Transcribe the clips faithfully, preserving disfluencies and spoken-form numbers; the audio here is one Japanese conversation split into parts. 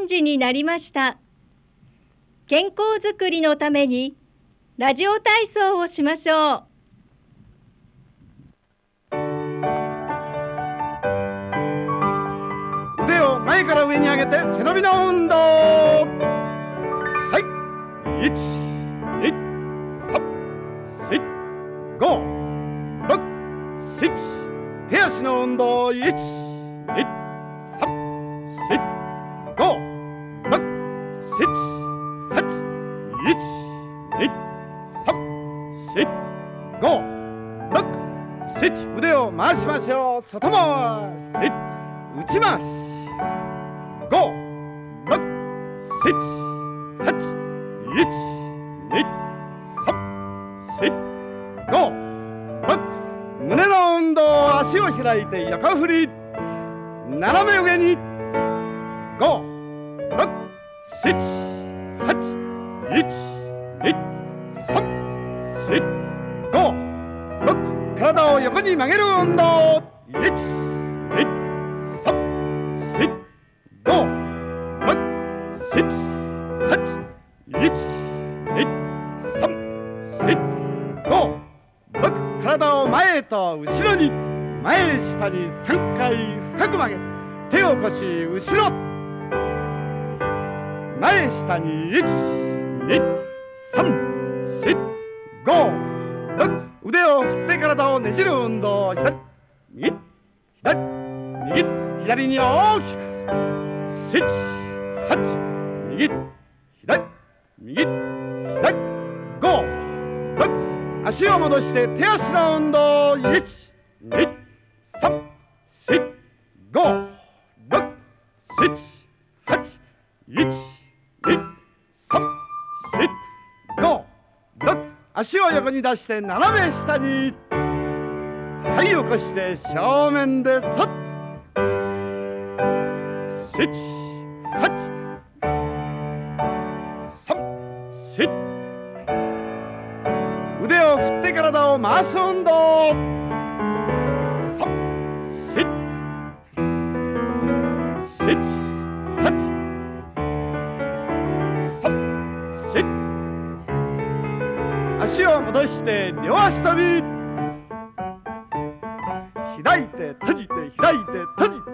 んじになりました。健康づくりのためにラジオ体操をしましょう。 腕を前から上に上げて背伸びの運動。はい、いち、に、さん、し、ご、ろく、しち。手足の運動。いち、に、さん、し、ご、ろく、しち、はち。いち、に、さん、し、ご、ろく、しち。腕を回しましょう。外回し、内回し。ご、ろく、しち、はち。いち、に、さん、し、ご、ろく。胸の運動。足を開いて横振り。斜め上に。ご、ろく、しち、はち。いち、に、さん、し、ご、ろく。体を横に曲げる運動。いち、に、さん、し、ご、ろく、しち、はち。いち、に、さん、し、ご、ろく。体を前と後ろに。前下にさんかい深く曲げ、手を腰後ろ。前下にいち、に、さん、し、ご、ろく。腕を振って体をねじる運動。左、右、左、右、左に大きく。しち、はち、右、左、右、左、ご、ろく。足を戻して手足の運動。いち、に、さん、し、ご、ろく、しち、はち。いち、に、さん、し、ご、ろく。足を横に出して斜め下に。はい、起こして正面でそっ。しち、はち、さん、し。腕を振って体を回す運動。さん、し、し、はち、さん、し。足を戻して両足跳び。開いて閉じて開いて閉じて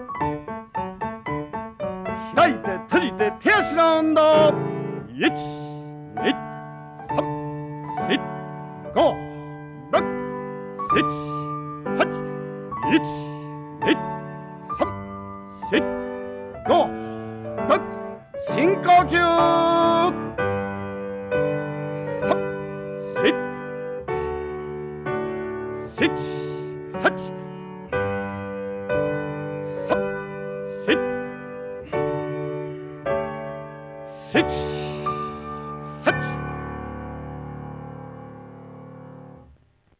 開いて閉じて手足の運動。いち、に、さん、し、ご、ろく、しち、はち。いち、に、さん、し、ご、ろく。深呼吸。さん、し、しち。